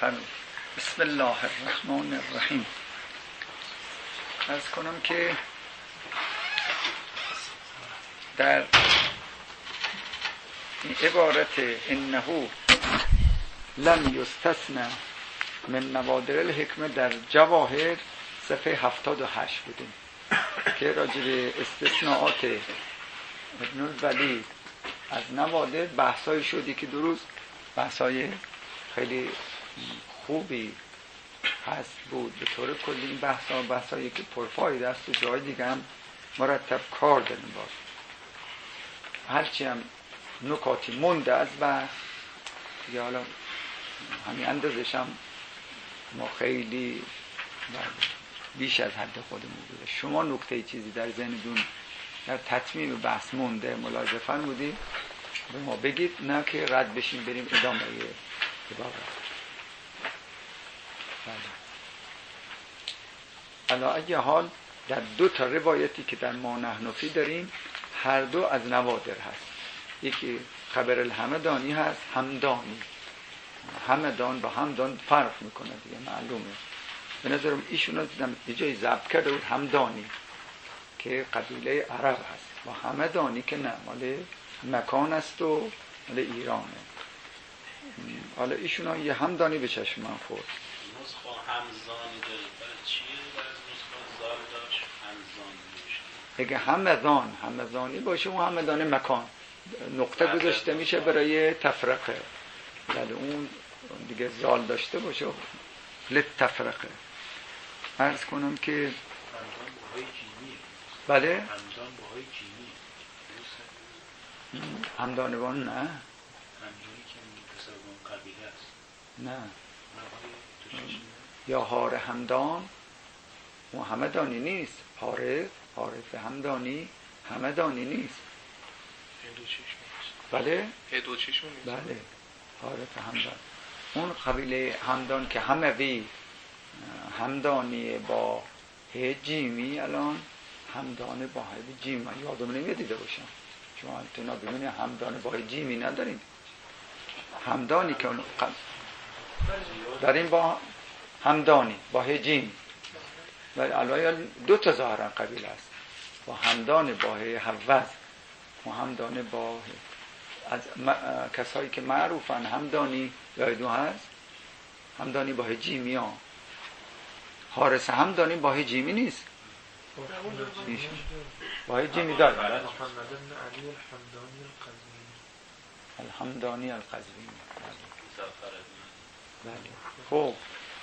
بفرمایید. بسم الله الرحمن الرحیم. عرض کنم که در این عبارت انه لم یستثنى من نوادر الحکمه در جواهر صفحه 78 بودیم که راجع به استثناءات ابن الولید از نوادر بحثایی شدی که دو روز بحثای خیلی خوبی هست بود. به طور کلی این بحثایی که پرفایده است و جای دیگه هم مرتب کار داریم باز. هرچی هم نکاتی مونده از بحث یا حالا همین اندازش هم ما خیلی بیش از حد خودمون بوده. شما نکته چیزی در ذهنتون در تتمیم بحث مونده ملاحظه فرمودید به ما بگید، نه که رد بشیم بریم ادامه عبارت. علی ای حال در دو تا روایتی که در ما نحن فی داریم هر دو از نوادر هست. یکی خبر الهمدانی هست، همدانی. همدان با همدان فرق میکنه دیگه، معلومه. به نظرم ایشون رو دیدم یه جایی ضبط کرده بود همدانی که قبیله عرب هست، با همدانی که نه مال مکان است و مال ایرانه. حالا ایشون ها یه همدانی به چشم من خورد. نسخه همزانی داره، برای چیه برای نسخه زال داشت همزانی میشه؟ اگه همزانی باشه اون همدان مکان نقطه گذاشته میشه برای تفرقه، ولی اون دیگه زال داشته باشه لتفرقه. عرض کنم که همدان باهای جیمیه. بله همدان باهای جیمیه. همدانوان نه، همدانی که بسیارگان قبیله است نه یا هار همدان اون همدانی نیست. حارف همدانی همدانی نیست. بله دو چشم نیست. بله حارف همدان اون قبیله همدان که هموی همدانی با جیمی، الان همدان با جیم من یادم نمیاد دیده باشم. شما انتنا ببینید همدان با جیمی نداریم. همدانی که اون داریم با همدانی با جیم، ولی الان دو تا ظاهرا قبیله است، با همدان با حوض و همدان با از کسایی که معروفن همدانی یادتون هست، همدانی با جیمی ها. حارس همدانی با جیمی نیست، با جیمی داره. الحمدانی القزوینی. بله. خب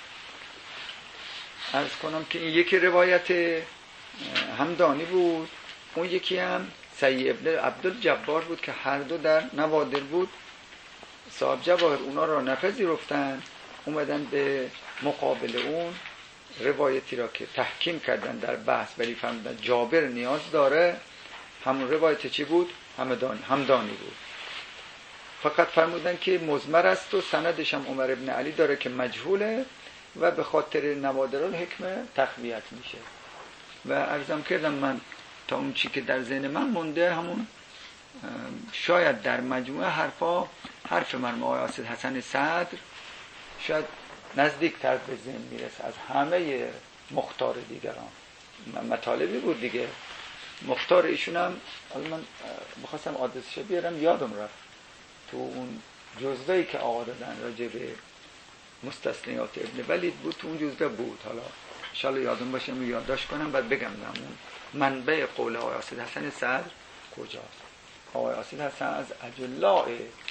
عرض کنم که این یکی روایت همدانی بود، اون یکی هم سعی ابن عبدالجبار بود که هر دو در نوادر بود. صاحب جواهر اونا را نپذیرفتن، اومدن به مقابل اون روایتی را که تحکیم کردن در بحث، ولی فهمیدن جابر نیاز داره. همون روایت چی بود؟ همدانی بود. فقط فرمودن که مضمر است و سندش هم عمر ابن علی داره که مجهوله و به خاطر نوادر الحکمه تقویت میشه. و عرضم کردم من تا اون چی که در ذهن من مونده همون شاید در مجموعه حرف مرحوم آقای اسد حسن صدر شاید نزدیک تر به ذهن میرسه از همه مختار دیگران. مطالبی بود دیگه مختار ایشون هم، من بخواستم آدرسش بیارم یادم رفت، تو اون جزوه‌ای که آقا دادن راجع به مستثنیات ابن ولید بود، تو اون جزوه بود. حالا انشاءالله یادم باشه یادداشت کنم بعد بگم اون منبع قول آقای اسد حسن صدر کجاست. آقای اسد حسن از اجلاء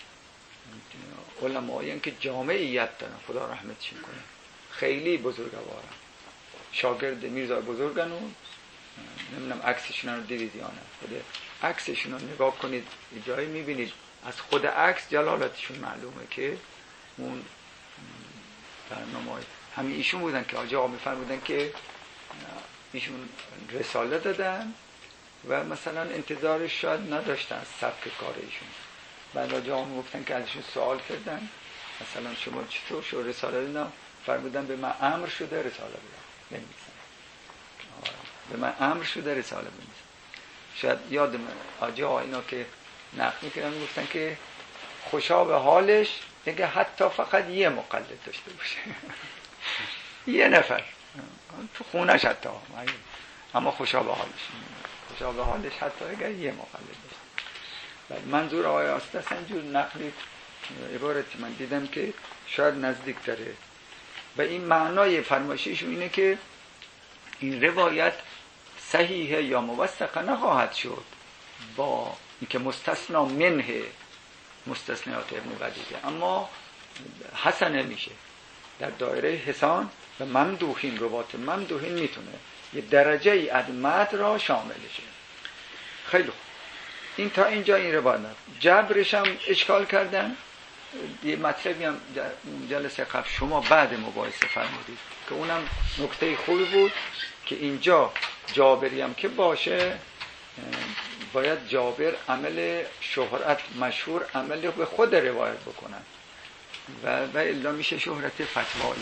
علمایی که جامعیت دارن، خدا رحمتشون کنه، خیلی بزرگوارن، شاگرد میرزا بزرگن و نمیدونم عکسشون رو دیدید یا نه. خود عکسشون رو نگاه کنید جایی میبینید از خود عکس جلالتشون معلومه که اون برنامه‌های همین ایشون بودن که آقا میفرمودن که ایشون رساله دادن و مثلا انتظارش شاید نداشتن از سبک کار ایشون. بعد آقا میگفتن که ازشون سوال کردن مثلا شما چطور شو رساله دادن، فرمودن به من امر شده رساله بنویسم. به من امر شده رساله بنویسم. شاید یادم آقا اینا که نقل میکنن میگفتن که خوشا به حالش اگه حتی فقط یه مقلد داشته باشه یه نفر تو خونش حتی، اما خوشا به حالش حتی اگر یه مقلد داشته. منظور آقای آستاس اینجور نقلی عبارتی من دیدم که شاید نزدیک داره و این معنای فرمایششون اینه که این روایت صحیحه یا موثقه نخواهد شد با اینکه مستثنا منه مستثنیات ابن بدیعه، اما حسنه میشه در دایره حسان و ممدوحین، روایت ممدوحین میتونه یه درجه ای از مد را شامل شه. خیلی خوب، این تا اینجا این روایت. جبرش هم اشکال کردن. یه مطلبی هم در جلسه قبل شما بعد مباحثه فرمودید که اونم نکته خوبی بود که اینجا جابری هم که باشه باید جابر عمل شهرت مشهور عمل به خود روایت بکنن و الا میشه شهرت فتواییه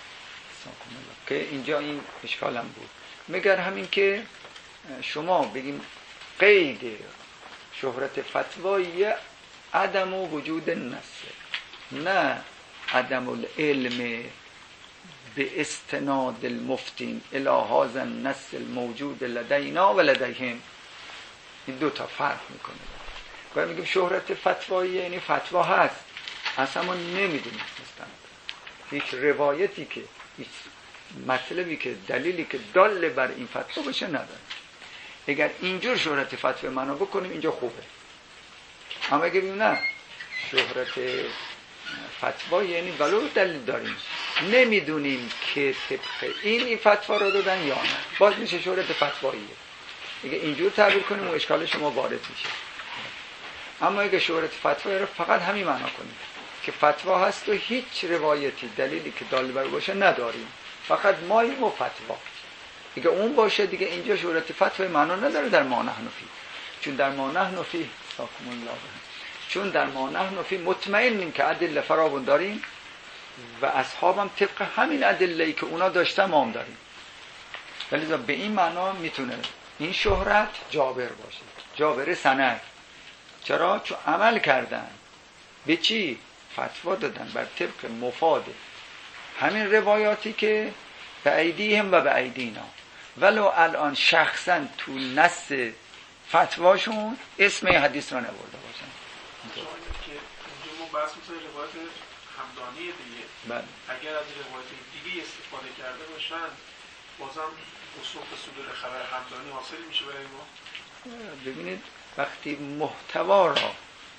که اینجا این اشکال هم بود. مگر همین که شما بگیم قید شهرت فتواییه عدم و وجود نص، نه عدم العلم به استناد المفتین الی هذا النص الموجود لدینا و لدیهم. این دو تا فرق میکنه. گاهی میگیم شهرت فتوایی یعنی فتوا هست اصلا ما نمیدونیم هیچ روایتی که هیچ مطلبی که دلیلی که دال بر این فتوا باشه نداره. اگر اینجور شهرت فتوا منو بکنیم اینجا خوبه، اما اگه بگیم نه شهرت فتوا یعنی ولو دلیل داریم نمیدونیم که طبق این فتوا رو دادن یا نه، باز میشه شهرت فتواییه. اگه اینجور تعبیر کنیم و اشکال شما وارد میشه. اما اگه شهرت فتوا رو فقط همین معنا کنیم که فتوا هست و هیچ روایتی دلیلی که دال بر باشه نداریم، فقط ماییم و فتوا، اگه اون باشه دیگه اینجا شهرت فتوا معنا نداره در ما نحن فی. چون در ما نحن فی ساکم الله، چون در ما نحن فی مطمئنیم که ادله فراوان داریم و اصحابم طبق همین ادله‌ای که اونا داشتن ما هم داریم، ولی به این معنا میتونه این شهرت جابر باشه، جابر سند. چرا؟ چون عمل کردن به چی؟ فتوا دادن بر طبق مفاد همین روایاتی که به ایدیهم و به ایدینا، ولو الان شخصا تو نص فتواشون اسم حدیث را نبرده باشن. که اینجا ما بحث می‌کنیم روایت همدانی دیگه. بله. اگر از روایت دیگه استفاده کرده باشن بازم اصول خبر همدانی حاصل میشه برای ما. ببینید وقتی محتوا را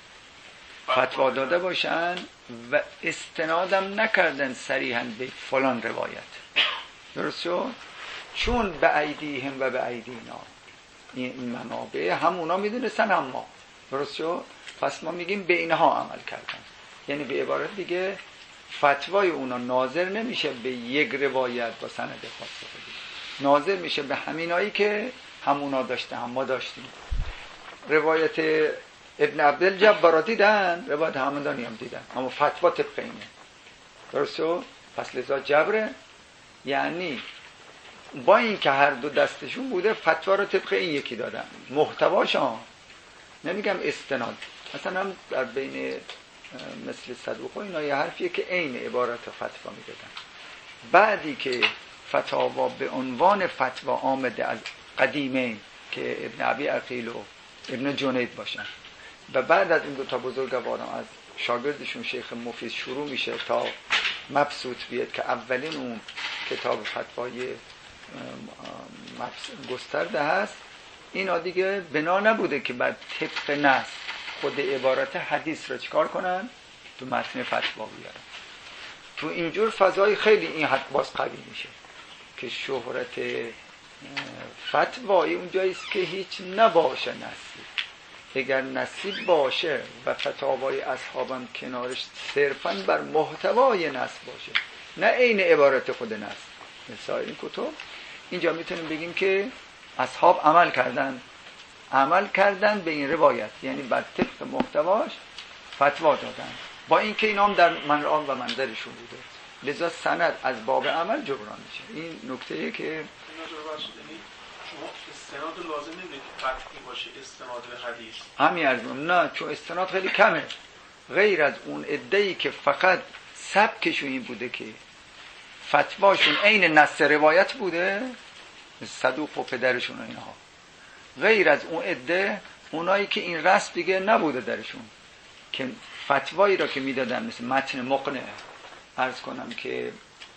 فتوا داده باشن و استنادم نکردن صریحاً به فلان روایت، درست شد؟ چون به ایدیهم و به ایدینا این منابع همونا میدونستن هم ما، درست شد؟ پس ما میگیم به اینها عمل کردن، یعنی به عبارت دیگه فتوای اونا ناظر نمیشه به یک روایت با سند خاص خودی، ناظر میشه به همینایی که همونا داشته هم ما داشتیم. روایت ابن عبدالجبار دیدن، روایت همدانی هم دیدن، اما فتوا طبق اینه، درست شد؟ پس لذا جبره، یعنی با این که هر دو دستشون بوده فتوا رو طبق این یکی دادن، محتواشان نمیگم استناد، مثلا هم در بین مثل صدوق و اینا یه حرفیه که عین عبارت فتوا میدادن. بعدی که فتاوا به عنوان فتوا آمده از قدیمه که ابن ابی عقیل و ابن جنید باشن و بعد از این دو تا بزرگواران از شاگردشون شیخ مفید شروع میشه تا مبسوط بیاد که اولین اون کتاب فتوای گسترده هست، اینا دیگه بنا نبوده که بعد طبق نص خود عبارت حدیث رو چیکار کنن؟ تو متن فتوا بیارن. تو اینجور فضای خیلی این حد باز قوی میشه که شهرت فتوایی اونجاییست که هیچ نباشه نصی. اگر نصی باشه و فتاوای اصحابم کنارش صرفاً بر محتوای نص باشه، نه عین عبارت خود نص مثل این کتب، اینجا میتونیم بگیم که اصحاب عمل کردن به این روایت، یعنی بر طبق محتواش فتوا دادن، با اینکه اینا هم در منعام و منظرشون بوده، لذا سند از باب عمل جبران میشه. این نکته‌ایه که شما استناد لازم نمیده که قطعی باشه استناد به حدیث. همین ارزم نه، چون استناد خیلی کمه غیر از اون عده‌ای که فقط سبکشون این بوده که فتواشون عین نص روایت بوده، صدوق و پدرشون و اینها، غیر از اون عده اونایی که این رسم دیگه نبوده درشون که فتوایی را که میدادن مثل متن مقنع، عرض کنم که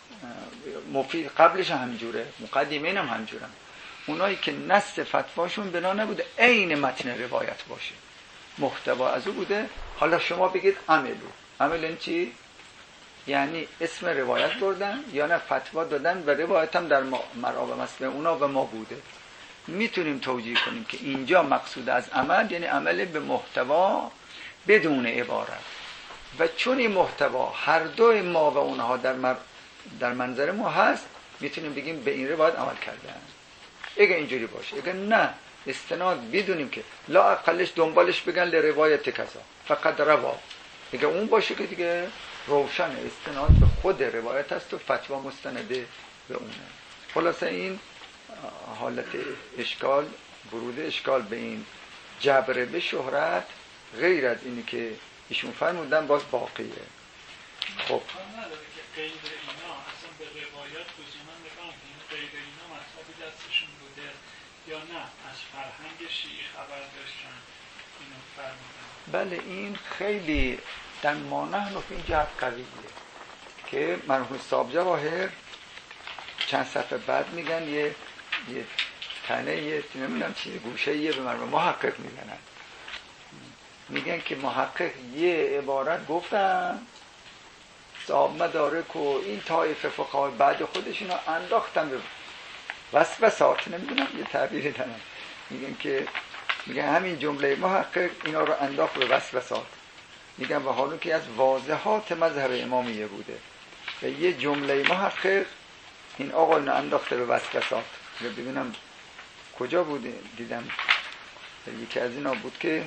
مفید قبلش همینجوره، مقدمین هم همینجورن، اونایی که نص فتواشون بنا نبوده عین متن روایت باشه، محتوا از او بوده. حالا شما بگید عمل این چی؟ یعنی اسم روایت بردن یا نه فتوا دادن و روایت هم در مرآب مثل اونا و ما بوده. میتونیم توجیه کنیم که اینجا مقصود از عمل یعنی عمل به محتوا بدون عبارت، و چون این محتوا هر دو ما و اونها در منظر ما هست، میتونیم بگیم به این روایت عمل کردن. اگه اینجوری باشه، اگه نه استناد بدونیم که لا اقلش دنبالش بگن لروایت کذا فقط روا، اگه اون باشه که دیگه روشن استناد به خود روایت است و فتوا مستنده به اونه. خلاصه این حالت اشکال، ورود اشکال به این جبر به شهرت غیر از اینی که ایشون فرمودن باز باقیه. خب نداره که غیر اینا اصلا به روایات لزوما نگاه کنیم غیر اینا مطلب دستشون بوده یا نه از فرهنگ شیعی خبر داشتن اینو فرمودن. بله این خیلی در ما نحن فی این جهت قویه که مرحوم صاحب جواهر چند صفحه بعد میگن یه تنه یه نمیدونم چیه گوشه یه به مرحوم محقق میگنن، میگن که محقق یه عبارت گفتن صاحب مدارک و این طایفه فقهای بعد خودشون رو انداختن به وسوسات، نمیدونم یه تعبیری دارن، میگن که میگن همین جمله محقق اینا رو انداخت به وسوسات، میگن و حالا که از واضحات مذهب امامیه بوده و یه جمله محقق این آقا اینو انداخته به وسوسات. ببینم کجا بوده، دیدم یکی از اینا بود که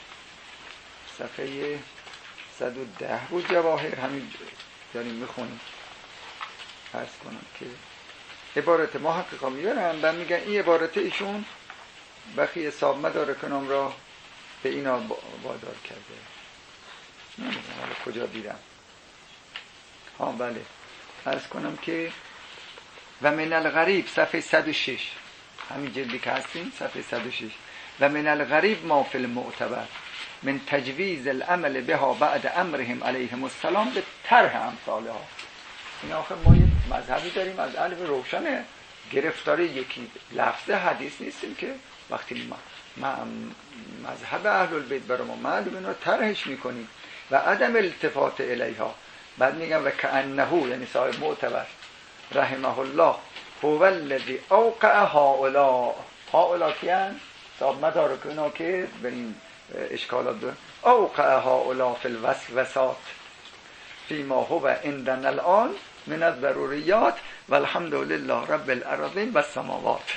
صفحه 110 بود جواهر، همین داریم میخونیم. عرض کنم که عبارت محقق ها میبرن و میگن این عبارت ایشون بخی صاحب مدارکانم را به اینا وادار کرده. نمیدونم حالا کجا دیدم. بله عرض کنم که و من الغریب صفحه 106 همین جلدی که هستیم صفحه 106 و من الغریب ما فی المعتبر من تجویز العمل بها بعد امرهم علیهم السلام به طرح امثالها. این آخه ما یک مذهبی داریم از علم روشنه، گرفتاری یکی لفظ حدیث نیستیم که وقتی مذهب اهل البیت برای ما معلوم اینا طرحش میکنیم و عدم التفات الیها. بعد میگن و کأنه یعنی صاحب معتبر رحمه الله هو الذی اوقع هؤلاء کیان صاحب مدارک اینا که به این اشکالات دارن، اوقع هؤلاء فی الوسوسات فیما هو عندنا الان من الضروریات والحمد لله رب الارضین و السماوات.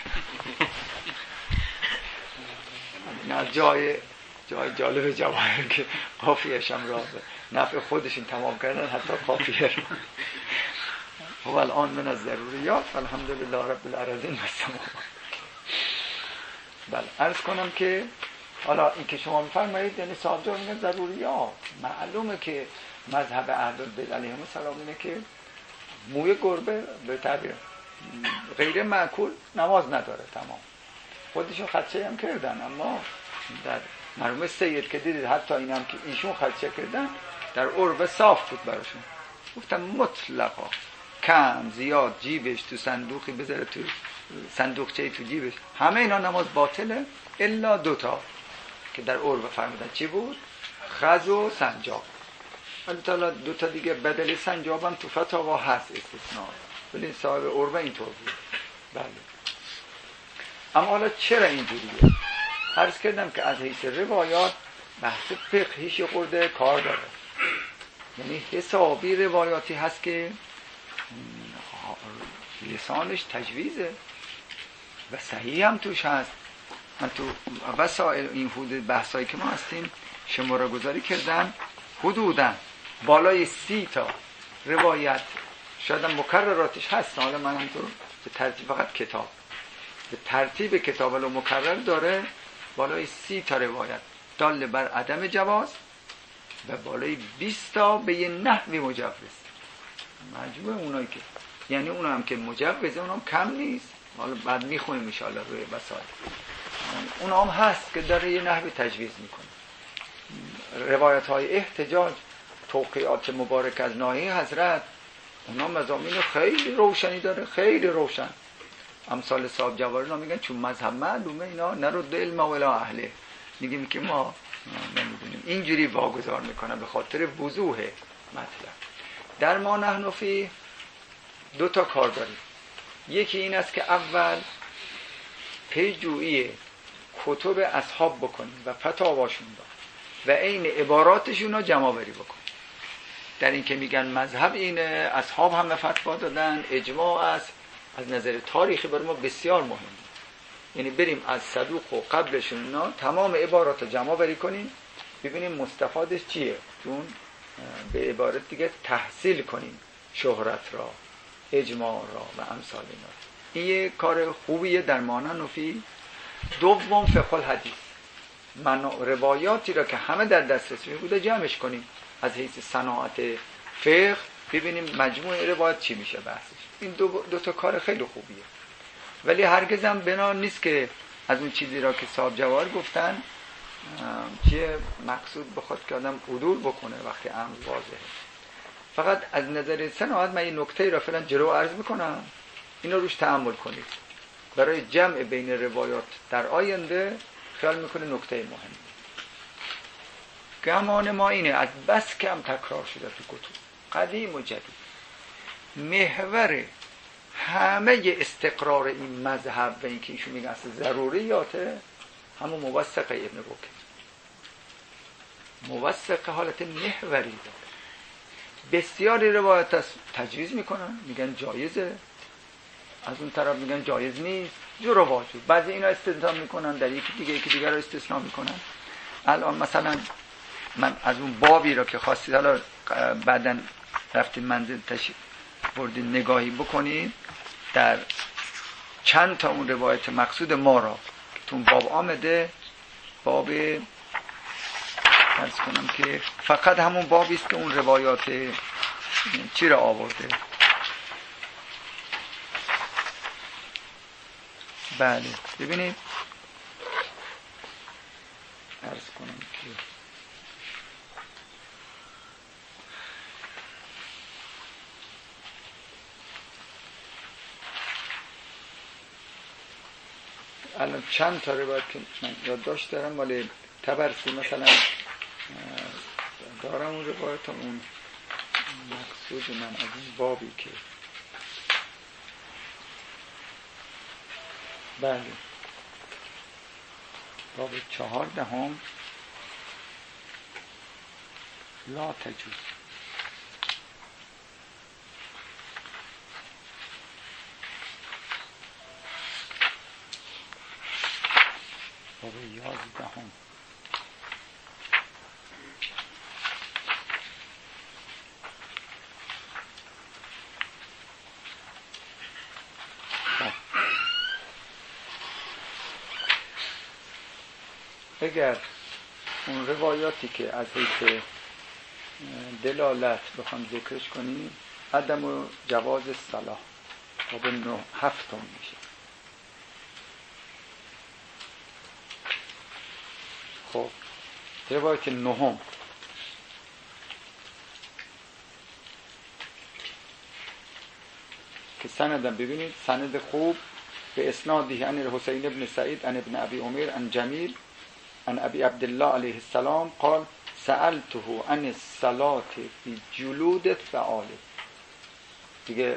نه جای جالب جواهر که قافیه‌اش هم را نفع خودشون تمام کردن، حتی قافیه هو الان من الضروریات والحمد لله رب الارضین و السماوات. بله عرض کنم که حالا این که شما میفرمایید یعنی صاحب جا میگن ضروریات، معلومه که مذهب اهل البیت علیهم السلام اینه که موی گربه به تعبیر غیر معکول نماز نداره، تمام. خودشون خدشه هم کردن، اما در مرحوم سید که دیدید حتی این هم که ایشون خدشه کردن در عرب صاف بود براشون، گفتم مطلقا کم زیاد جیبش تو صندوقی بذاره تو صندوقچه‌ای تو جیبش، همه اینا نماز باطله الا دوتا که در عرب فرمودن چی بود؟ خز و سنجاب. البته دوتا دیگه بدل سنجاب هم تو فتاوا هست استثناء، ولی صاحب عرب اینطور بود. بله اما حالا چرا اینجوریه؟ عرض کردم که از حیث روایات بحث فقهیش خورده کار داره، یعنی حسابی روایاتی هست که لسانش تجویزه و صحیح هم توش هست. من تو وسائل این حدود بحثایی که ما هستیم شماره گذاری کردم، حدوداً بالای 30 تا روایت، شاید هم مکرراتش هست، حالا من هم تو به ترتیب فقط کتاب به ترتیب کتاب الو مکرر داره، بالای 30 تا روایت دال بر عدم جواز و بالای 20 تا به یه نحوی مجوز. مجموع اونایی که یعنی اونا هم که مجوزه اونا هم کم نیست، حالا بعد میخونیم ان شاءالله روی وسائل، اونا هم هست که داره یه نحوی تجویز میکنه. روایت های احتجاج، توقیعات مبارک از ناحیه حضرت، اونا مضامین خیلی روشنی داره، خیلی روشن. امثال صاحب جواهر میگن چون مذهب معلومه اینا نرد علم ولا اهله، میگیم که ما نمیدونیم، اینجوری واگذار میکنه به خاطر وضوح مطلب. در ما نحن فی 2 تا کار داریم. یکی این است که اول پیجویی کتب اصحاب بکنیم و فتاواشون و عین عباراتشون رو جمع بری بکنیم. در این که میگن مذهب اینه، اصحاب هم فتوا دادن، اجماع است، از نظر تاریخی برای ما بسیار مهمه. یعنی بریم از صدوق و قبلشون اینا تمام عبارات رو جمع بری کنیم، ببینیم مستفادش چیه، چون به عبارت دیگه تحصیل کنیم شهرت را، اجماع را و امثال اینا. این یه کار خوبیه در مانن و فی. دوم فقه الحدیث، روایاتی را که همه در دسترس بوده جمعش کنیم از حیث صناعت فقه، ببینیم مجموع روایت چی میشه بحثش. این دو تا کار خیلی خوبیه. ولی هرگز هم بنا نیست که از اون چیزی را که صاحب جواهر گفتن چیه مقصود بخواد که آدم عدول بکنه وقتی امر واضحه. فقط از نظر صناعت من یه نکته را فعلا جلو عرض میکنم، اینو روش تأمل کنید برای جمع بین روایات در آینده. خیال میکنه نکته مهمه. گمان ما اینه از بس کم تکرار شده تو کتب قدیم و جدید، محور همه استقرار این مذهب و اینکه ایشون میگن اصلا ضروریاته همون موثق ابن بکر. موثق حالت محوری داره. بسیاری روایت تجویز میکنن، میگن جایزه، از اون طرف میگن جایز نیست، جور و واجور. بعضی اینا استثناء میکنن، در یکی دیگر رو استثناء میکنن. الان مثلا من از اون بابی رو که خواستید حالا بعداً رفتیم منزل تشریف بردین نگاهی بکنید، در چند تا اون روایت مقصود ما را که تو اون باب آمده، باب عرض کنم که فقط همون بابی است که اون روایات چی را آورده. بله ببینید عرض کنم که الان چند تا روایت که من یادداشت دارم مال طبرسی مثلا دارم اون روایت، اون مقصود من از این بابی که بله باب 14 لا تجوز. باب 11 اگر اون روایاتی که از حیث دلالت بخوام ذکرش کنیم، عدم و جواز صلاح باب 7 میشه. خب روایت 9 که سندم ببینید، سند خوب به اسنادی عن الحسین ابن سعید عن ابن ابی عمر عن جمیل عن ابی عبدالله علیه السلام قال سألته عن الصلاة فی جلود فعال. دیگه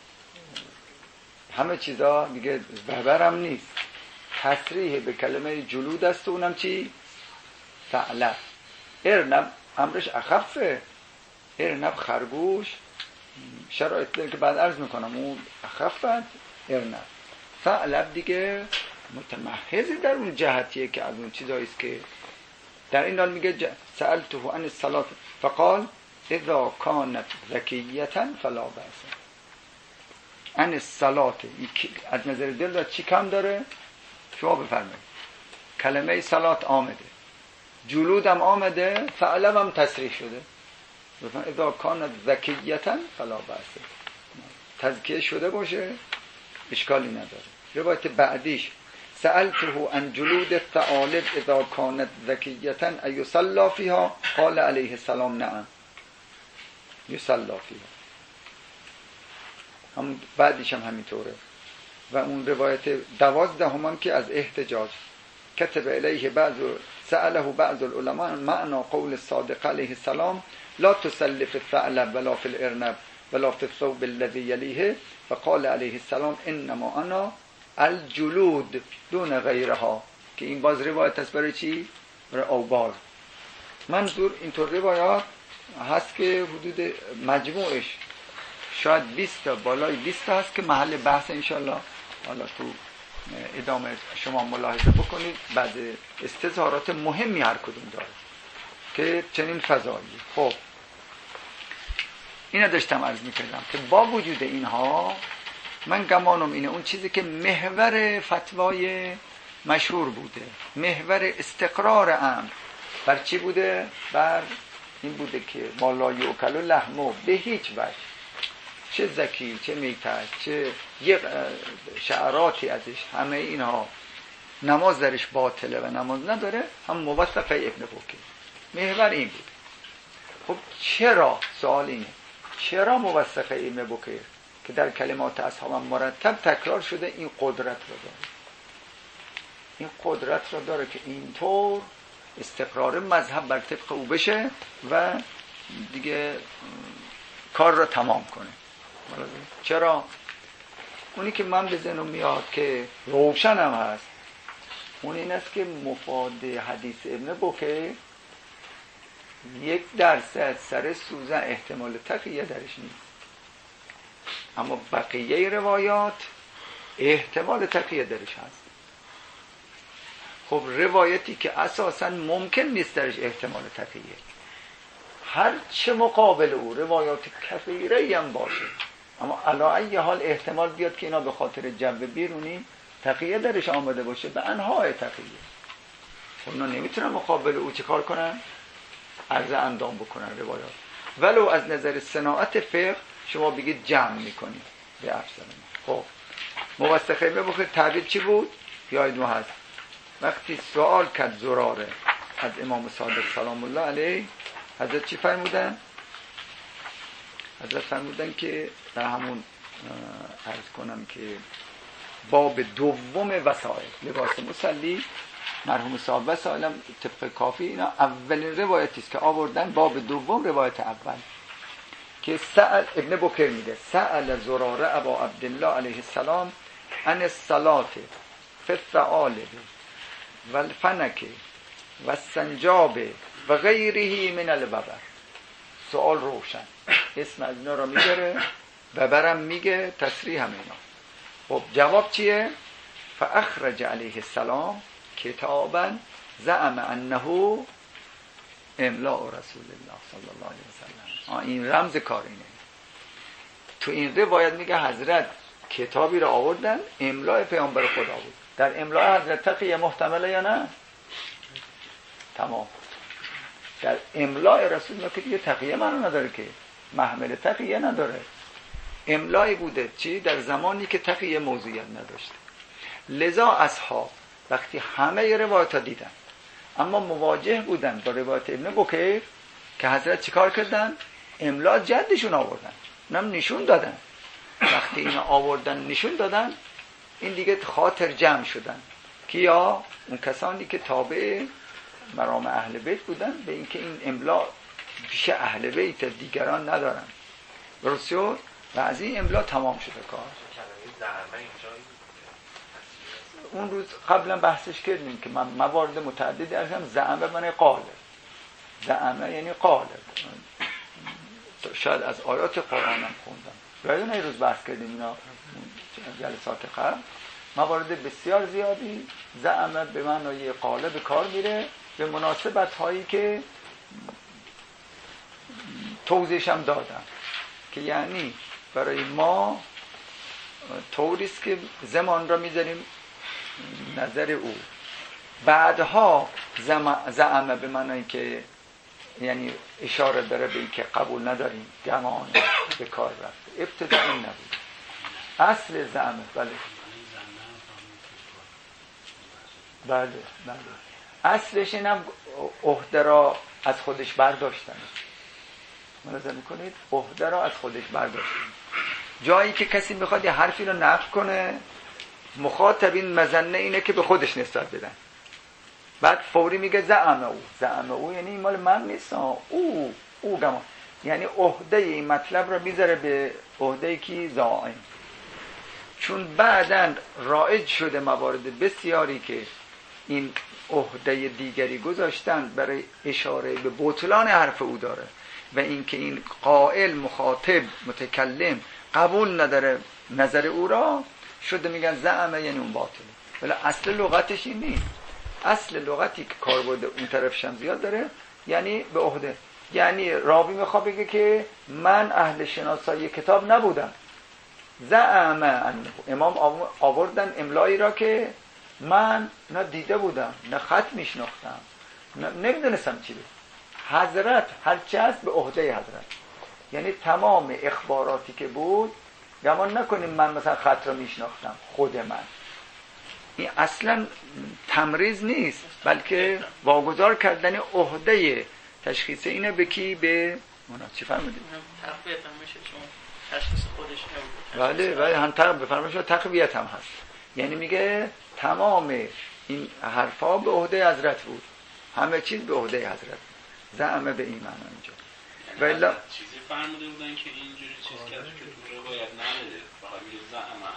همه چیزا دیگه بهبرم نیست، تصریح به کلمه جلود است و اونم چی؟ ثعلب. ارنب امرش اخفه، ارنب خرگوش، شرایط داره که بعد عرض میکنم اون اخفت ارنب. ثعلب دیگه متمحضی در اون جهتیه که از اون چیزاییست که در این حال میگه سألته عن الصلاة فقال اذا كانت ذکیة فلا بأس. عن الصلاة از نظر دل چی کم داره؟ شما بفرمایید. کلمه صلات آمده، جلودم آمده، فعلم تصریح شده. اذا کانت ذکیتا فلا بأس، تزکیه شده باشه اشکالی نداره. روایت بعدیش سألته عن جلود الثعالب اذا کانت ذکیتا ایصلی فیها قال علیه السلام نعم یصلی فیها. هم بعدیش هم همینطوره. و اون روایت 12 هم که از احتجاج کتب الیه سأله بعض العلماء معنى قول الصادق علیه السلام لا تسل في الثعلب ولا في الارنب ولا في الثوب الذي يليه فقال علیه السلام انما انا الجلود دون غیرها، که این باز روایت است برای چی؟ برای اوبار. منظور اینطور روایات هست که حدود مجموعش شاید 20 تا بالای 20 تا هست که محل بحث انشالله حالا تو ادامه شما ملاحظه بکنید. بعد استظهارات مهمی هر کدوم داره که چنین فضایی. خب اینو داشتم عرض می‌کردم که با وجود اینها من گمانم اینه اون چیزی که محور فتوای مشهور بوده، محور استقرار امر بر چی بوده؟ بر این بوده که ما لا یؤکل لحمه به هیچ وجه، چه زکی چه میتش چه یک شعراتی ازش، همه اینها نماز درش باطله و نماز نداره، هم موثقه ابن بکیر. محور این بود. خب چرا؟ سوال اینه چرا موثقه ابن بکیر که در کلمات اصحاب مرتب تکرار شده این قدرت رو داره، این قدرت رو داره که اینطور استقرار مذهب بر طبق او بشه و دیگه کار رو تمام کنه. چرا؟ اونی که من به ذهنم میاد که روشن هم هست اون این است که مفاد حدیث ابن بکیر 1% سر سوزن احتمال تقیه درش نیست، اما بقیه روایات احتمال تقیه درش هست. خب روایتی که اساسا ممکن نیست درش احتمال تقیه، هر چه مقابل او روایات کثیره هم باشه اما علی ای حال احتمال بیاد که اینا به خاطر جو بیرونی تقیه درش آمده باشه به انواع تقیه. خب اینا نمیتونن مقابل او چه کار کنن؟ عرض اندام بکنن روایات. ولو از نظر صناعت فقه شما بگید جمع میکنید به افسر. خب موثقه بخیر تعبیر چی بود؟ یادتون هست وقتی سوال کرد زراره از امام صادق سلام الله علیه، حضرت چی فرمودن؟ حضرت فرمودن که در همون عرض کنم که باب دوم وسائل لباس مسلی مرحوم صاحب وسائلم طبق کافی اینا اولین روایتی است که آوردن، باب دوم روایت اول که سأل ابن بکر میگه سأل زراره ابا عبدالله علیه السلام عن الصلاة فی الثعالب و الفنک و السنجاب و غیره من الوبر. سوال روشن، اسم از اینا را میگره، وبرم میگه، تصریح هم اینا. خب جواب چیه؟ فاخرج علیه السلام کتابا زعم انه املاء رسول الله صلی الله علیه وسلم. این رمز کار اینه. تو این روایت میگه حضرت کتابی را آوردن املاء پیامبر خدا بود. در املاء حضرت تقیه محتمله یا نه؟ تمام. در املاء رسول الله که دیگه تقیه منو نداره، که محمل تقیه نداره. املاء بوده چی؟ در زمانی که تقیه موضوعیت نداشته. لذا اصحاب وقتی همه روایت ها دیدن اما مواجه بودن با روایت ابن بکیر که حضرت چیکار کردن؟ املاء جدشون آوردن، اونم نشون دادن. وقتی اینا آوردن نشون دادن این دیگه خاطر جمع شدن که یا اون کسانی که تابع مرام اهل بیت بودن به اینکه این املاء پیش اهل بیت دیگران ندارن. درست شد؟ و از این املاء تمام شده کار. اون روز قبلا بحثش کردیم که من موارد متعددی ارزم زعمه من قاله، زعمه یعنی قاله، شاید از آیات قرآنم خوندم. یادونه این روز بحث کردیم اینا جلسات قبل. موارد بسیار زیادی زعمه به معنای قاله به کار میره به مناسبت هایی که توضیحش هم دادم که یعنی برای ما طوریست که زمان را میذاریم نظر او، بعدها زعمه به معنی که یعنی اشاره داره به این که قبول نداریم، گمان به کار رفته. ابتدا این نبود، اصل زعمه. بله اصلش اینم عهده را از خودش برداشتن. ملاحظه میکنید؟ عهده را از خودش برداشتن. جایی که کسی میخواد یه حرفی رو نقل کنه، مخاطبین مظنه اینه که به خودش نسبت بدن، بعد فوری میگه زعمه او یعنی این مال من نیست، او گمان، یعنی عهده این مطلب رو میذاره به عهده کی؟ زائم. چون بعداً رایج شده موارد بسیاری که این عهده دیگری گذاشتن برای اشاره به بطلان حرف او داره و اینکه این قائل مخاطب متکلم قبول نداره نظر او را، شده میگن زعمه یعنی اون باطله. ولی اصل لغتش این نیست. اصل لغتی که کاربرد اون طرفش هم زیاد داره یعنی به عهده، یعنی راوی میخواد بگه که من اهل شناسایی کتاب نبودم. زعمه انه، امام آوردن املایی را که من نه دیده بودم، نه خط میشناختم، نمیدونستم چی بود. حضرت هرچی هست به عهده حضرت، یعنی تمام اخباراتی که بود، گمان نکنیم من مثلا خط را میشناختم خود من. این اصلا تمریز نیست، بلکه واگذار کردن عهده تشخیص اینه به کی؟ به اونا. چی فرمودید؟ تقویت هم میشه چون تشخیص خودش نبود. بله هم تقویت هم هست، یعنی میگه تمام این حرفا به عهده حضرت بود، همه چیز به عهده حضرت. زعمه به این معنی اینجا. ولی چیزی فرموده بودن که اینجوری چیز کرد که تو روایت نمیده، فقط میگه زعمه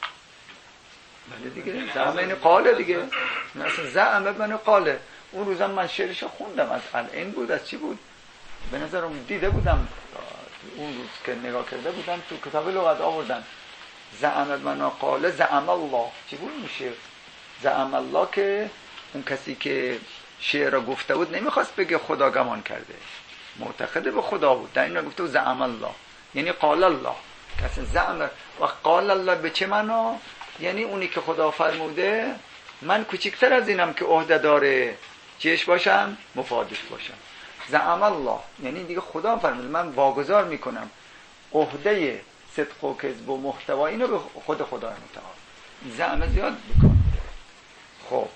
بله دیگه، زعمه این قاله دیگه، مثلا زعمه من قاله. اون روزم من شعرشو خوندم، از العین بود، از چی بود؟ به نظرم دیده بودم اون روز که نگاه کرده بودم تو کتاب لغت آوردن زعمه من قاله زعم الله. چی بود میشه؟ زعم الله که اون کسی که شعر را گفته بود نمیخواست بگه خدا گمان کرده، معتقد به خدا بود، در این را گفته زعم الله یعنی قال الله. کسی زعم و قال الله به چه معنا؟ یعنی اونی که خدا فرموده من کوچکتر از اینم که عهده داره چیش باشم؟ مفادش باشم. زعم الله یعنی دیگه خدا فرموده، من واگذار میکنم عهده صدق و کذب و محتوا اینو به خود خدا متعال. زعم زیاد بکن. خب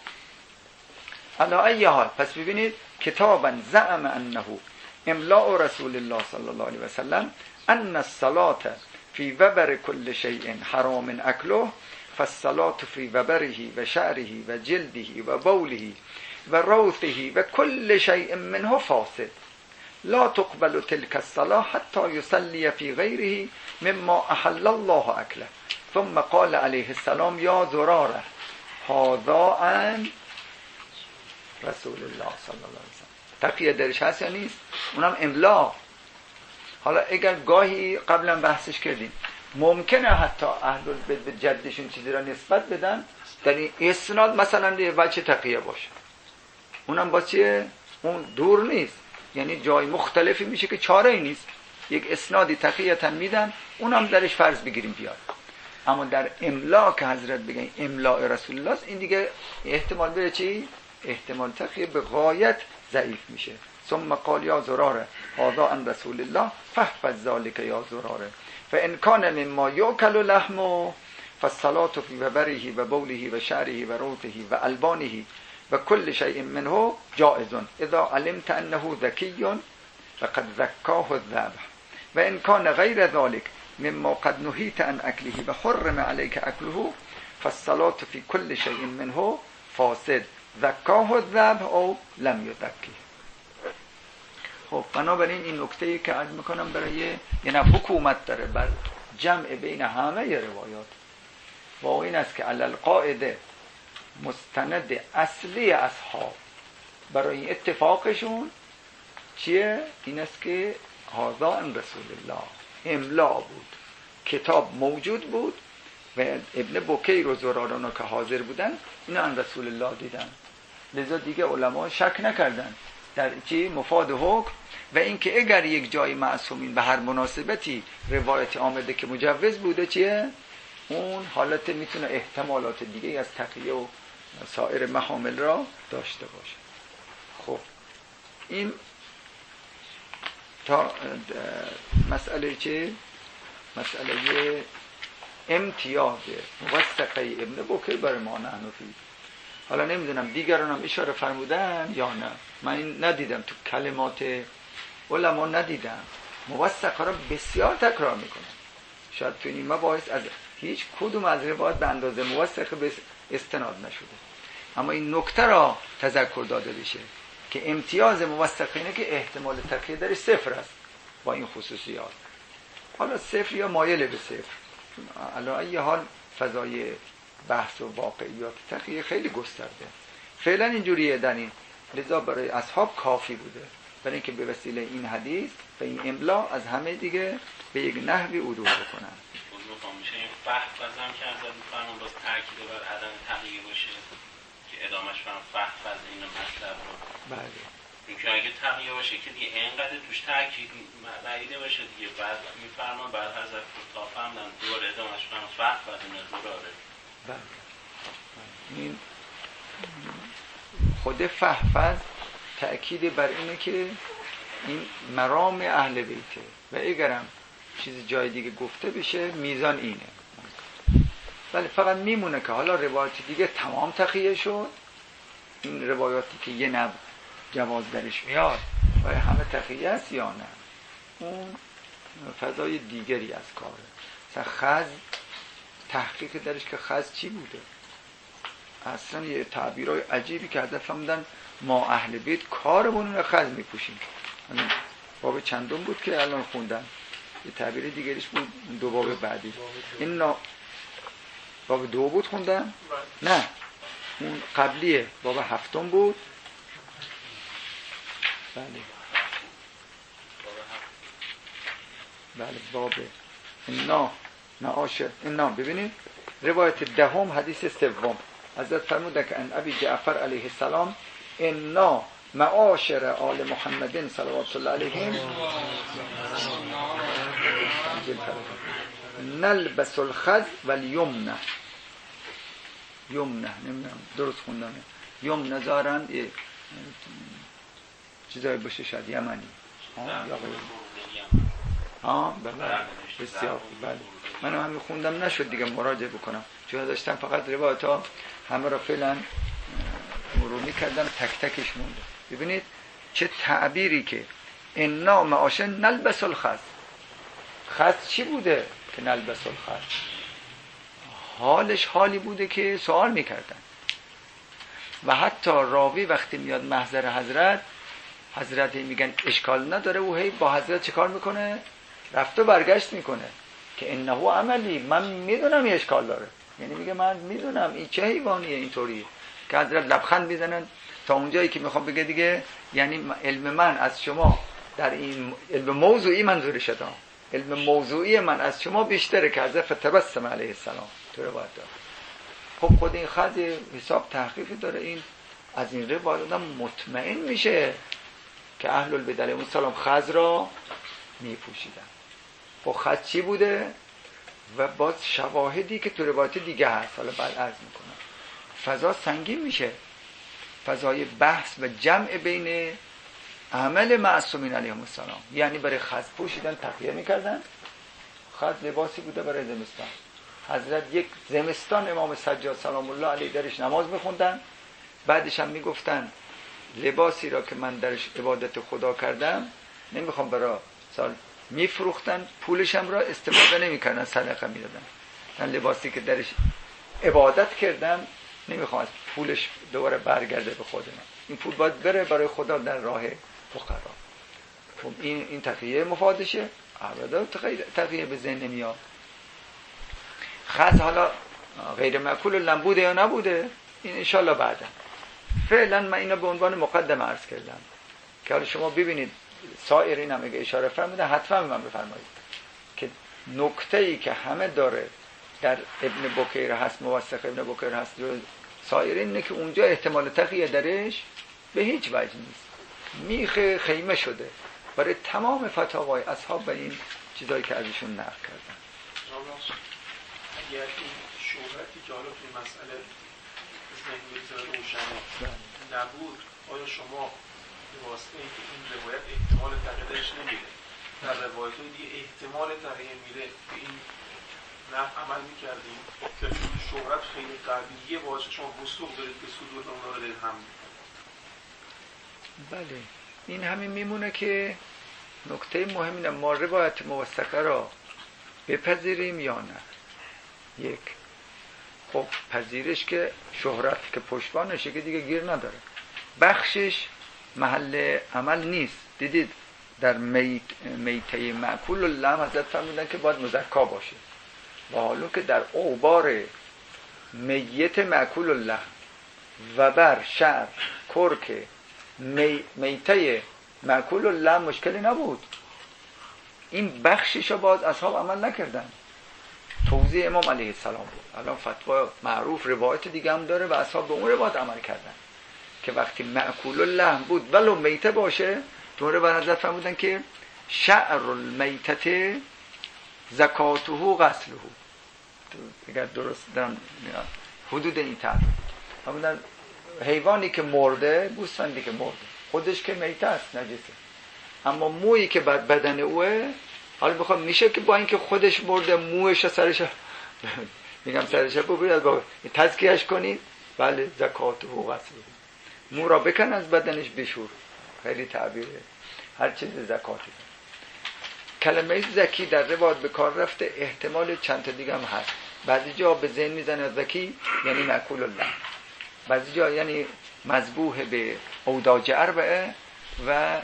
علی ای حال، پس ببینید کتابا زعم انه املاء رسول الله صلی الله علیه و سلم ان الصلاة فی وبر کل شیء حرام اکله فالصلاة فی وبره و شعره و جلده و بوله و روثه و کل شیء منه فاسد لا تقبل تلك الصلاة حتى يصلي في غيره مما احل الله اکله. ثم قال علیه السلام یا زراره هذا عن رسول الله صلی الله علیه و سلم. تقیه درش هست یا نیست؟ اونم املا. حالا اگر گاهی قبلا بحثش کردیم ممکنه حتی اهل البیت به جدشون چیزی را نسبت بدن در این اسناد مثلا یه وجه تقیه باشه، اونم با چیه؟ اون دور نیست، یعنی جای مختلفی میشه که چاره ای نیست، یک اسنادی تقیه‌تن میدن، اونم درش فرض بگیریم بیاد. اما در املا که حضرت بگن املاء رسول الله، این دیگه احتمال بره چی؟ احتمال تقیه به غایت ضعیف میشه. ثم قال یا زراره هذا عن رسول الله فاحفظ ذلك یا زراره فان كان مما يؤكل لحمه فالصلاة في وبره و بوله و شعره و روثه و البانه و كل شيء منه جائز اذا علمت انه ذكي فقد زكاه الذبح وان كان غير ذلك مما قد نهيت عن اكله وحرم عليك اكله فالصلاة في كل شيء منه فاسد زکاه الذبح او لم یزکی. خب بنابراین این نکته‌ای که عرض میکنم برای یعنی حکومت داره بر جمع بین همه روایات با این است که علل قاعده مستند اصلی اصحاب برای اتفاقشون چیه؟ این است که هذا عن رسول الله، املا بود، کتاب موجود بود و ابن بکیر و زراران که حاضر بودن اینا عن رسول الله دیدن، لذا دیگه علما شک نکردن در چی؟ مفاد حکم. و اینکه اگر یک جای معصومین به هر مناسبتی روایت آمده که مجوز بوده چیه؟ اون حالت میتونه احتمالات دیگه از تقیه و سایر محامل را داشته باشه. خب این تا مسئله چه؟ مسئله امتیاز موثقه ابن بکر برای ما نحنفی. حالا نمیدونم دیگران هم اشاره فرمودن یا نه، من این ندیدم تو کلمات علما، ندیدم. موثقه را بسیار تکرار میکنن. شاید تو این مباحث از هیچ کدوم از روایات به اندازه موثقه به استناد نشده، اما این نکته را تذکر داده بشه که امتیاز موثقه اینه که احتمال تقیه درش صفر است با این خصوصیات. حالا صفر یا مایل به صفر، علی ای حال فضای بحث و واقعیات تقیه خیلی گسترده. فعلا اینجوریه در این، لذا برای اصحاب کافی بوده برای اینکه به وسیله این حدیث و این املا از همه دیگه به یک نحوی عدول بکنن. میشه این فحف بزن که ازت میفرمان باز تاکید بر عدم تقیه باشه که ادامش فرم فحف از این مطلب رو. بله. اینکه اگه تقیه باشه که دیگه اینقدر توش تاکید ندیده باشه دیگه، بعد میفرمان بعد حضرت تا فهمدن دوباره ادامش فرم فحف از این دوباره. بله. این خود فحفظ تأکید بر اینه که این مرام اهل بیته و اگرم چیز جای دیگه گفته بشه میزان اینه. ولی فقط میمونه که حالا روایات دیگه تمام تقیه شد، این روایاتی که یه نوع جواز درش میاد و همه تقیه است یا نه، اون فضای دیگری از کاره. مثلا خز تحقیق درش که خز چی بوده، اصلا یه تعبیرهای عجیبی که حضرت فرمودن ما اهل بیت کارمون رو خز میپوشیم. باب چندم بود که الان خوندم، یه تعبیر دیگریش بود دو باب بعدی. این باب 2 بود خوندم؟ نه اون قبلیه، باب 7 بود. بله بله باب انا معاشر انا. ببینید روایت دهم حدیث سوم حضرت فرمودن که ان ابی جعفر علیه السلام انا معاشر آل محمد صلوات الله علیهم نلبس الخز والیمنه. یمنه نمیدونم درست خوندم، یمنه زارن چیزایی باشه شاید یمنی بله بسیار بله. من هم خوندم نشد دیگه مراجعه بکنم چون داشتم فقط روایت ها همه را فعلا مرور میکردم، تک تکش مونده. ببینید چه تعبیری که انا معاشر نلبس الخز. خز چی بوده که نلبس الخز؟ حالش حالی بوده که سوال میکردن و حتی راوی وقتی میاد محضر حضرت میگن اشکال نداره، او هی با حضرت چه کار میکنه؟ رفت و برگشت میکنه که انه عملی، من میدونم یه اشکال داره، یعنی میگه من میدونم این چه حیوانیه اینطوریه، که حضرت لبخند میزنن تا اونجایی که میخوام بگه دیگه یعنی علم من از شما در این علم موضوعی منظور شده، علم موضوعی من از شما بیشتره که حضرت فتبسم علیه السلام تو روایت داره. خب خود این خز حساب تحقیقی داره، این از این روایت آدم مطمئن میشه که اهل البیت علیهم السلام خز را میپوشیدن. خب خز چی بوده؟ و باز شواهدی که تو روایت دیگه هست، حالا بعد عرض میکنم. فضا سنگین میشه، فضای بحث و جمع بین عمل معصومین علیهم السلام، یعنی برای خز پوشیدن تقیه میکردن. خز لباسی بوده برای زمستان. حضرت یک زمستان امام سجاد سلام الله علیه درش نماز میخوندن، بعدش هم میگفتن لباسی را که من درش عبادت خدا کردم نمیخوام برای سال، میفروختن، پولش هم را استفاده نمیکردن، صدقه میدادن. من لباسی که درش عبادت کردم نمیخوام از پولش دوباره برگرده به خود من، این پول باید بره برای خدا در راه فقرا. خب این تقیه مفادشه؟ ابدا تقیه به ذهن نمیاد. خز حالا غیر معقول لم بوده یا نبوده این انشالله بعدا. فعلا من اینو به عنوان مقدمه عرض کردم که حالا شما ببینید سایرین هم اگه اشاره فرمودن حتما من بفرمایید که نکته‌ای که همه داره در ابن بکیر هست، موثق ابن بکیر هست، سایرین اینه که اونجا احتمال تقیه درش به هیچ وجه نیست، میخ خیمه شده برای تمام فتاوای اصحاب و این چیزایی که ازشون نقل کردن. اگر این شهرتی که حالا توی مسئله ذهن بگذاره روشنه نبود، آیا شما به واسطه اینکه این روایت احتمال تغییرش نمیده، در روایت دیگه احتمال تغییر میره به این نحو عمل میکردیم که شهرت خیلی قویه باعث شما وثوق دارید به صدور اونا رو دارید هم. بله این همین میمونه که نکته مهم اینه ما روایت موثقه را بپذیریم یا نه. یک، خب پذیرش که شهرت که پشتبانشه که دیگه گیر نداره، بخشش محل عمل نیست. دیدید در میته معکول اللحم حضرت فرمودن که باید مزکا باشه، و حالا که در اوبار میت معکول اللحم و بر شعر کرک میته معکول اللحم مشکلی نبود، این بخششو باز اصحاب عمل نکردن. توضیح امام علیه السلام بود. الان فتوا معروف روایت دیگه هم داره و اصحاب به اون روایت عمل کردن که وقتی معکول اللحم بود ولو میته باشه، تو روایت حضرت فرمودن که شعر المیتة زکاته غسله. اگر درست دارم حدود این تعریف فرمودن حیوانی که مرده، گوسفندی که مرده خودش که میته است، نجسه، اما مویی که بدن اوه، حالا بخوام میشه که با اینکه خودش مرده موش سرش میگم سرش ببرید با تزکیهش کنید، بله زکات و غسل، مو را بکن از بدنش بشور، خیلی تعبیره، هر چیز زکاتی. کلمه زکی در روایت به کار رفته، احتمال چند تا دیگه هم هست. بعضی جا به ذهن میزنه زکی یعنی معکول اللحم، بعضی جا یعنی مذبوح به اوداج اربعه و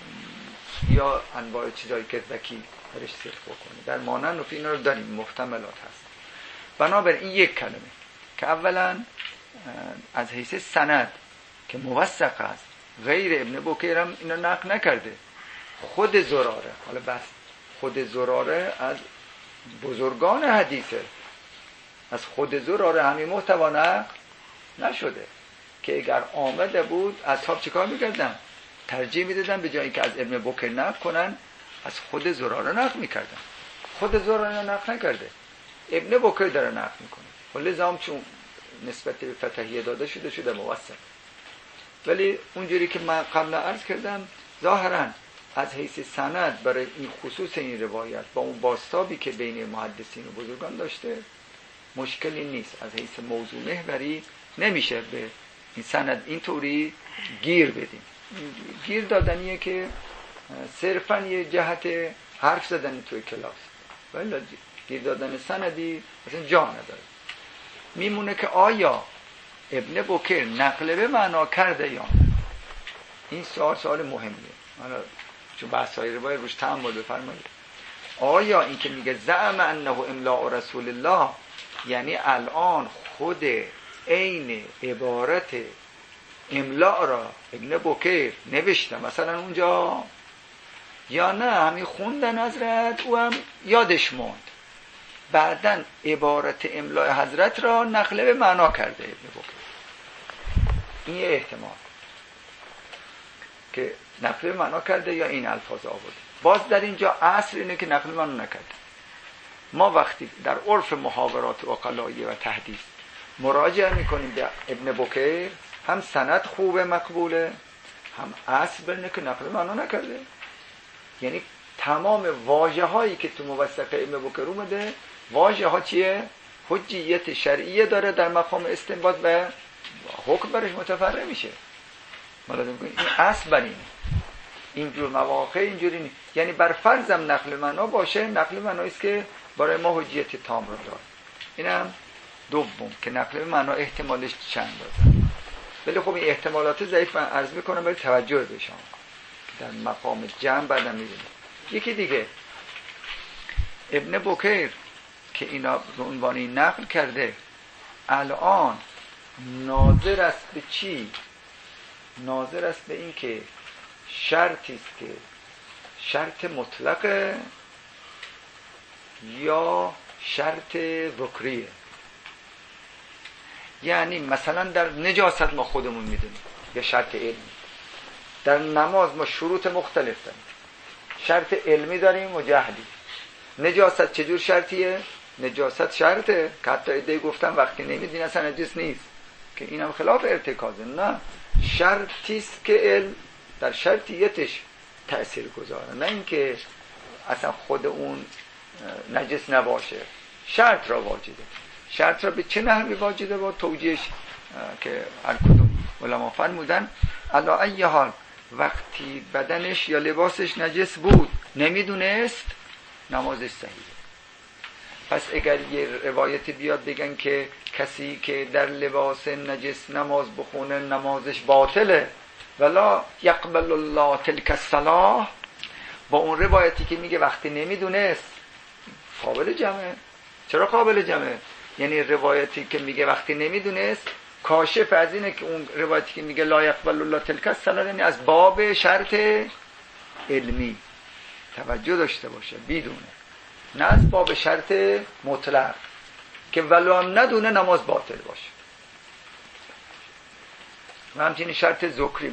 یا انواع چیزایی که زکی درش سرخ بکنه. در مانند و اینا رو داریم، محتملات هست. بنابراین این یک کلمه که اولا از حیث سند که موثق است، غیر ابن بکیر هم اینو نقل نکرده، خود زراره، حالا بس خود زراره از بزرگان حدیثه، از خود زراره همین محتوا نقل نشده که اگر آمده بود اصحاب چیکار میکردن؟ ترجیح میدادن به جایی که از ابن بکر نقل کنن از خود زراره نقل میکردن. خود زراره نقل نکرده، ابن بکر داره نقل میکنه، ولی زام چون نسبت به فتحیه داده شده موثق. ولی اونجوری که من قبلا عرض کردم ظاهرا از حیث سند برای این خصوص این روایت با اون بازتابی که بین محدثین و بزرگان داشته مشکلی نیست. از حیث موضوع محوری نمیشه به این سند اینطوری گیر بدیم. گیر دادنیه که صرفا یه جهت حرف زدن توی کلاس، ولی گیر دادن سندی اصلا جا نداره. میمونه که آیا ابن بکر نقل به معنا کرده یا نه؟ این سوال مهمیه. حالا چون بحث‌های روایت روش تأمل بفرمایید. آیا این که میگه زعم انه املاء رسول الله یعنی الان خود عین عبارت املاء را ابن بکر نوشته مثلا اونجا، یا نه همین خوندن حضرت او هم یادش موند، بعدن عبارت املاء حضرت را نقل به معنا کرده ابن بکر. این یه احتمال که نقل به معنا کرده یا این الفاظ آورده. باز در اینجا اصل اینه که نقل به معنا نکرده. ما وقتی در عرف محاورات عقلایی و تحدیث مراجعه میکنیم به ابن بکر، هم سند خوبه مقبوله، هم اصل برنه که نقل معنا نکرده. یعنی تمام واژه هایی که تو موثقه ابن بکر اومده، واژه ها چیه؟ حجیت شرعیه داره، در مقام استنباط و حکم برش متفرع میشه. این اصل بر اینه. اینجور مواقع اینجوری نیست. یعنی بر فرضم نقل معنا باشه، نقل معنایی است که برای ما حجیت تام رو داره. اینم دوم که نقل معنا احتمالش چند داره. ولی خب این احتمالات ضعیف من عرض میکنم برای توجه بشم در مقام جمع بعدم میبینیم. یکی دیگه ابن بکر که اینا به عنوان نقل کرده الان ناظر است به چی؟ ناظر است به این که شرطی است که شرط مطلقه یا شرط ذکریه. یعنی مثلا در نجاست ما خودمون میدونیم یه شرط علمی، در نماز ما شروط مختلف داریم، شرط علمی داریم و جهلی. نجاست چجور شرطیه؟ نجاست شرطه که حتی ایده گفتم وقتی نمیدین اصلا نجس نیست، که اینم خلاف ارتکازه. نه، شرطی است که علم در شرطیتش تأثیر گذاره، نه اینکه اصلا خود اون نجس نباشه. شرط را واجده. شرط را به چه نحوی واجده؟ با توجیهش که هر کدوم علما فرمودن علی ای حال وقتی بدنش یا لباسش نجس بود نمیدونست، نمازش صحیحه. پس اگر یه روایت بیاد بگن که کسی که در لباس نجس نماز بخونه نمازش باطله ولا یقبل الله تلک الصلاة، با اون روایتی که میگه وقتی نمیدونست، قابل جمعه. چرا قابل جمعه؟ یعنی روایتی که میگه وقتی نمیدونست کاشف از اینه که اون روایتی که میگه لا یقبل الله تلک الصلاة یعنی از باب شرط علمی توجه داشته باشه، بدونه، نه از باب شرط مطلق که ولو هم ندونه نماز باطل باشه. و همچنین شرط ذکری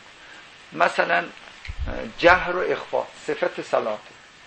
مثلا جهر و اخفا صفت صلات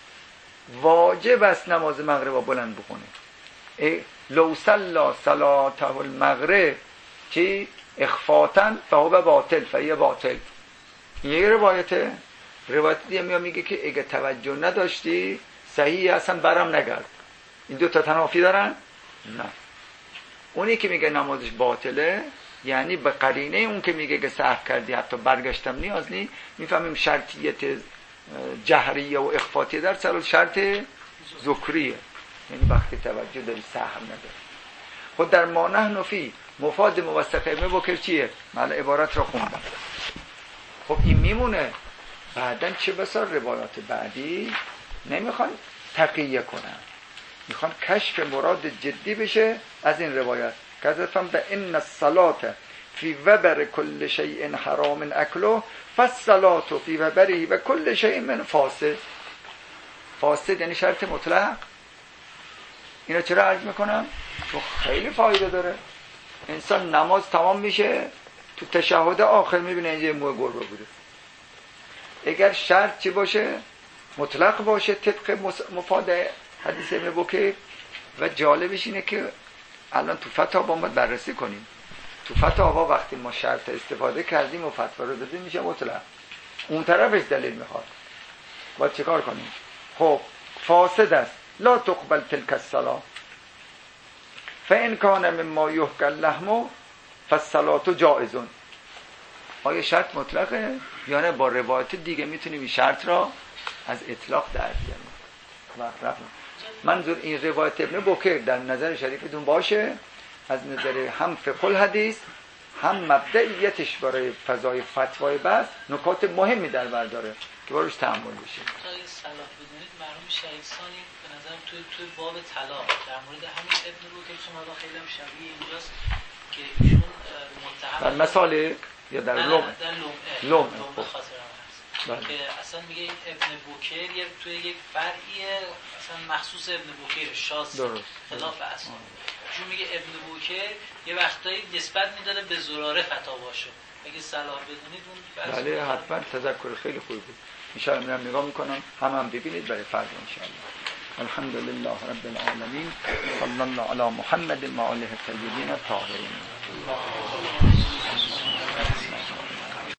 واجب است نماز مغرب بلند بخونه. لو صلی صلاته المغرب چی اخفاتا فهو باطل فهی باطل. یه روایت دیگه میگه که اگه توجه نداشتی صحیح اصلا برم نگرد. این دو تا تنافی دارن؟ نه. اونی که میگه نمازش باطله یعنی به قرینه اون که میگه که سهو کردی حتی برگشتم نیاز نی، میفهمیم شرطیت جهریه و اخفاتی در سر شرط ذکریه، یعنی وقتی توجه داری سهو نداری. خود در ما نحن فی مفاد موثق ابن بکر چیه؟ من عبارت را خوندم. خب این میمونه. بعدن چه بسا روایات بعدی نمیخوان تقیه کنن، میخوان کشف مراد جدی بشه از این روایت که حضرت فرمودن ان الصلاة فی وبر کل شیء حرام اکله فالصلاة فی وبره و کل شیء من فاسد. فاسد یعنی شرط مطلق. اینو چرا عرض میکنم؟ چون خیلی فایده داره. انسان نماز تمام میشه تو تشهد آخر میبینه اینجا موی گربه بوده. اگر شرط چی باشه؟ مطلق باشه طبق مفاد حدیث ابن بکر. و جالبش اینه که الان تو فتاوا باید بررسی کنیم. تو فتاوا وقتی ما شرط استفاده کردیم و فتوا رو دادیم میشه مطلق. اون طرفش دلیل میخواد. باید چیکار کنیم؟ خب فاسد است. لا تقبل تلک الصلاة فان کان مما یحکى اللحم فالصلاة جائز. آیا شرط مطلقه یا نه؟ با روایت دیگه میتونیم این شرط را از اطلاق در بیاریم. منظور این روایت ابن بکر در نظر شریفتون باشه از نظر هم فقه الحدیث هم مبدئیتش برای فضای فتوای بحث نکات مهمی در بر داره که باروش تأمل بشه. تا این صلاح بدونید مرحوم شریفسانی به نظرم توی باب طلاق در مورد همین ابن بکر چون حالا خیلی هم شبیه اینجاست که ایشون متهم در مسالک یا در لوم به خاطرم هست که اصلا میگه این ابن بکر یه توی یک فرعی اصلا مخصوص ابن بکر شاذ خلاف اصلا. چون میگه ابن بکر یه وقتایی نسبت میداده به زراره فتاواشو. اگه صلاح بدونید اون بله حتما تذکر خیلی خوبی بود. ان شاء الله نگاه میکنم هم ببینید برای فردا ان شاء الله. الحمد لله رب العالمین صلی الله علی محمد و آله الطیبین الطاهرین.